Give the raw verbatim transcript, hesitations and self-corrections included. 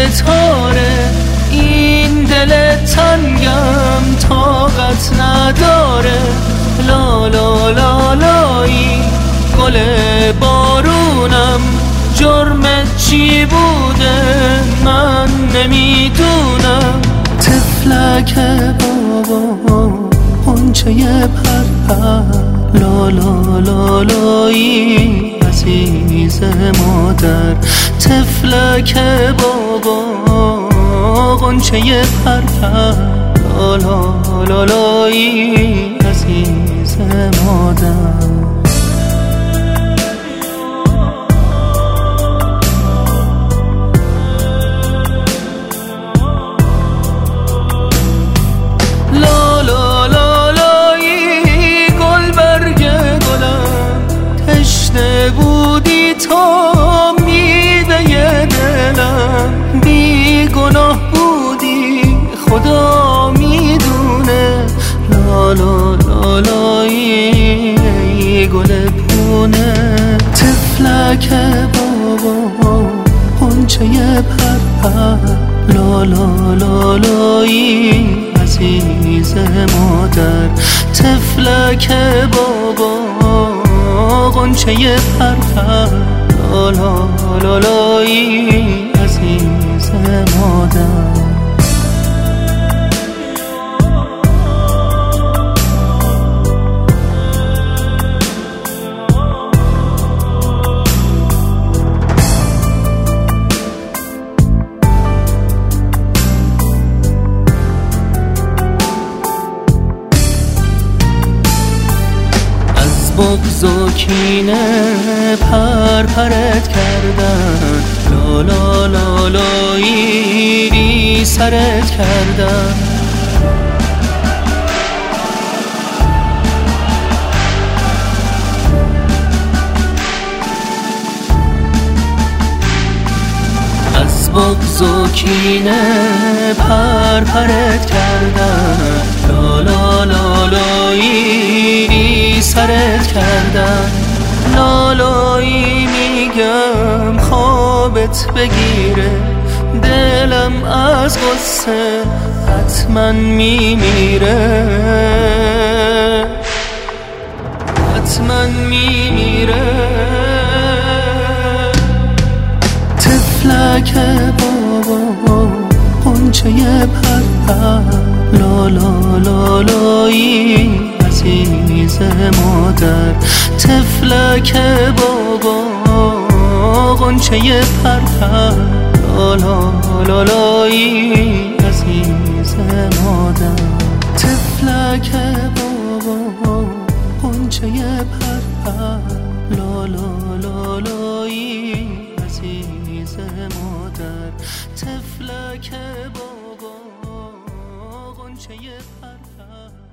ستاره، این دل تنگم طاقت نداره. لا لا لا لایی گل بارونم، جرمت چی بوده من نمیدونم. تفلک بابا غنچه پرپر، لا لا لا لایی عزیز مادر. تفلک بابا غنچه پرپر، لا لا لا لایی عزیز مادر. بودی تو میوه دلم، بی گناه بودی خدا میدونه. لا لا لا لایی گل پونه. تفلک بابا غنچه پرپر، لا لا لا لایی عزیز مادر. تفلک بابا غنچه پرپر، لا لا لا لایی عزیز مادر. بغض و کینه پرپرت کردن، لا لا لا لایی بی سرت کردن. از بغض و کینه پرپرت کردن، لا لا لا لایی بی سرت کردن. لالایی میگم خوابت بگیره، دلم از غصه حتما میمیره، حتما میمیره. تفلک بابا غنچه پرپر، لا لا لا لایی عزیز مادر. تفلک بابا غنچه پرپر، لا لا لا لایی عزیز مادر. تفلک بابا غنچه پرپر، لا لا لا لایی عزیز مادر. تفلک بابا غنچه پرپر.